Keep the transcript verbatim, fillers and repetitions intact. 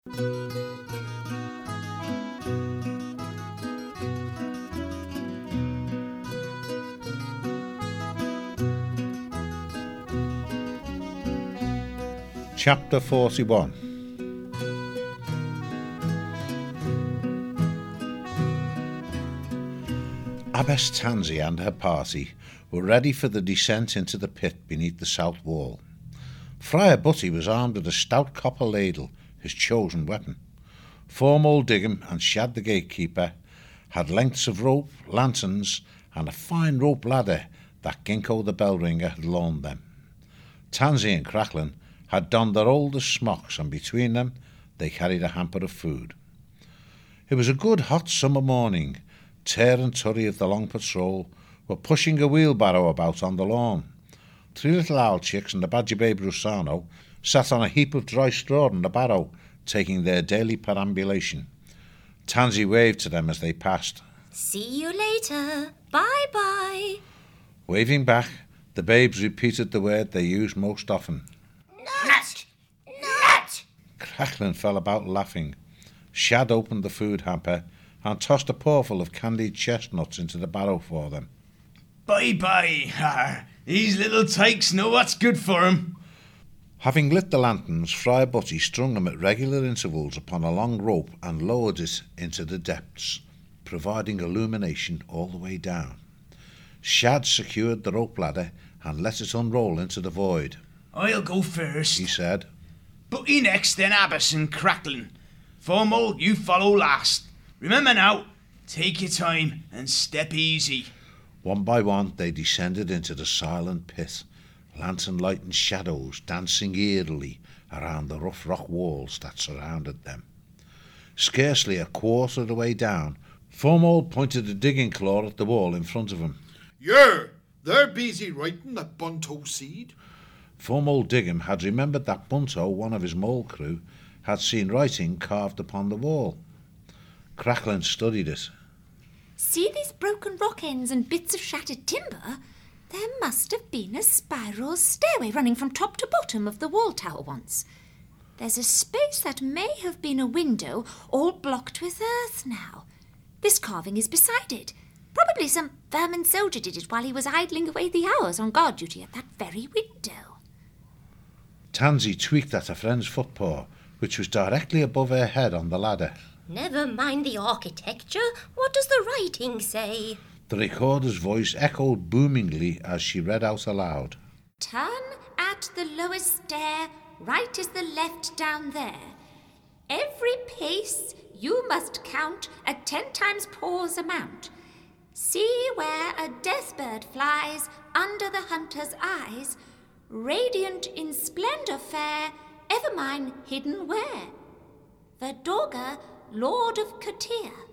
Chapter forty-one. Abbess Tansy and her party were ready for the descent into the pit beneath the south wall. Friar Butty was armed with a stout copper ladle, his chosen weapon. Foremold Digham and Shad the gatekeeper had lengths of rope, lanterns, and a fine rope ladder that Ginkgo the bell ringer had loaned them. Tansy and Cracklin had donned their oldest smocks, and between them they carried a hamper of food. It was a good hot summer morning. Tear and Turry of the Long Patrol were pushing a wheelbarrow about on the lawn. Three little owl chicks and the badger babe Rusano sat on a heap of dry straw in the barrow, taking their daily perambulation. Tansy waved to them as they passed. "See you later. Bye-bye." Waving back, the babes repeated the word they used most often. Nut! Nut! Cracklin fell about laughing. Shad opened the food hamper and tossed a pawful of candied chestnuts into the barrow for them. Bye-bye. Arr, these little tykes know what's good for 'em. Having lit the lanterns, Friar Butty strung them at regular intervals upon a long rope and lowered it into the depths, providing illumination all the way down. Shad secured the rope ladder and let it unroll into the void. "I'll go first," he said. "Butty next, then Abbess and Cracklin. Foremold, you follow last. Remember now, take your time and step easy." One by one they descended into the silent pit, lantern light and shadows dancing eerily around the rough rock walls that surrounded them. Scarcely a quarter of the way down, Foremold pointed a digging claw at the wall in front of him. "Yer, they're busy writing that Bunto seed." Foremold Digham had remembered that Bunto, one of his mole crew, had seen writing carved upon the wall. Cracklin studied it. "See these broken rock ends and bits of shattered timber? There must have been a spiral stairway running from top to bottom of the wall tower once. There's a space that may have been a window, all blocked with earth now. This carving is beside it. Probably some vermin soldier did it while he was idling away the hours on guard duty at that very window." Tansy tweaked at her friend's footpaw, which was directly above her head on the ladder. "Never mind the architecture. What does the writing say?" The recorder's voice echoed boomingly as she read out aloud. "Turn at the lowest stair, right is the left down there. Every pace you must count at ten times paw's amount. See where a deathbird flies under the hunter's eyes, radiant in splendour fair, ever mine hidden where. Verdorga, Lord of Katir,